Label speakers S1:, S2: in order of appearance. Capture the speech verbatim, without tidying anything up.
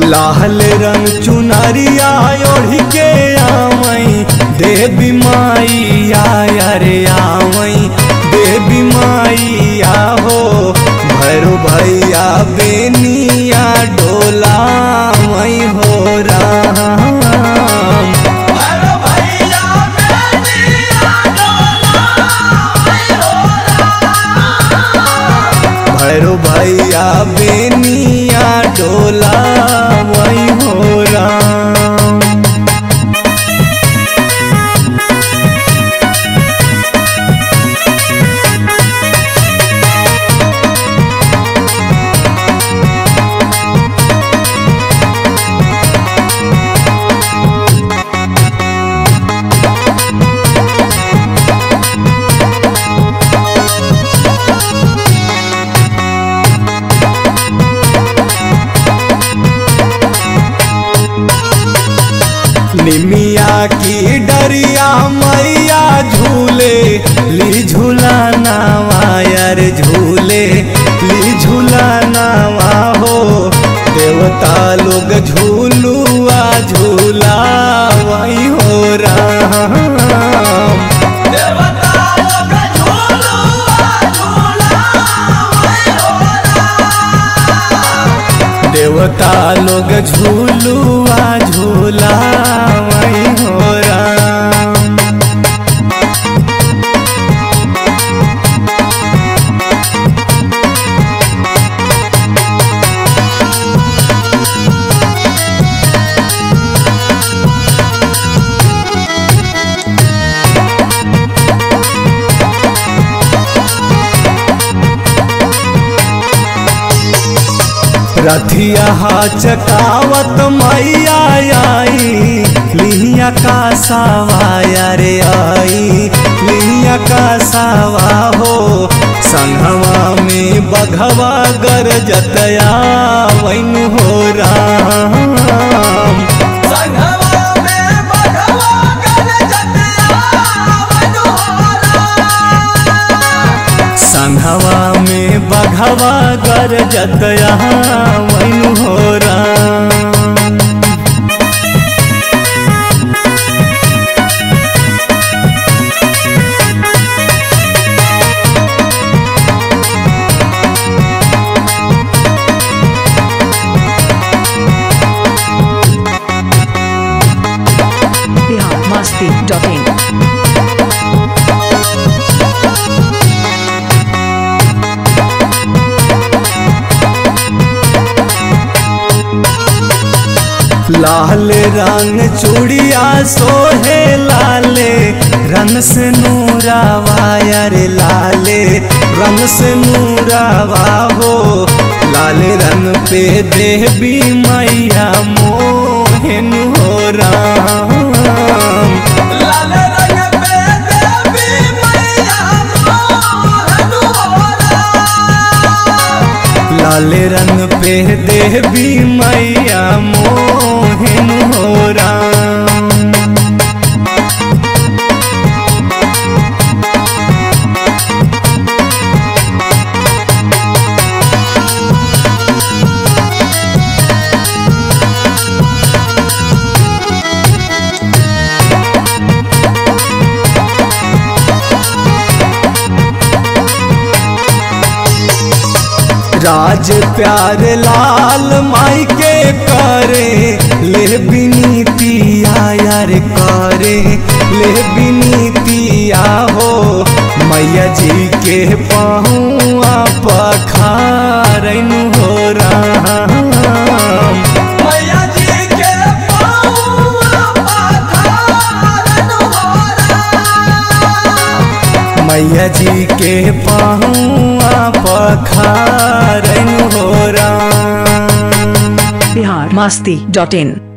S1: लाल रंग चुनरिया ओढ़ के आवई देवी माईया रे आवई देवी माईया हो भैरो भैया बेनिया डोलावई हो राम भैरो भैया बेनिया डोलावई हो राम। निमिया की डरिया मैया झूले ली झूला नावायर झूले ली झूला नावा हो देवता लोग झूलुआ झूला वही हो राम देवता लोग झूलुआ झूला वही हो राम। रथिया चकावत मैया आई लिहिया का सावा रे आई लिहिया का सावा हो संघवा में बघवा गरजतया वैन हो राम संघवा में बघवा गरजतया वैन हो राम।
S2: Bihar Masti dot in.
S1: लाल रंग चूड़िया सोहे लाले रंग से नूरावा रे लाले रंग से नूरावा हो लाल रंग पे देवी मैया मोहन हो राम लाल रंग पे देवी मैया मोहन हो राम लाल रंग पे देवी मैया मोहन हो राम। राज प्यार लाल माई के करे ले बिनीतिया यार करे ले बिनीतिया हो मैया जी के पहुआ पखारन हो राम मैया जी के पहुआ पखारन हो राम मैया जी के पहुआ पखारन हो राम।
S2: बिहार मस्ती डॉट इन।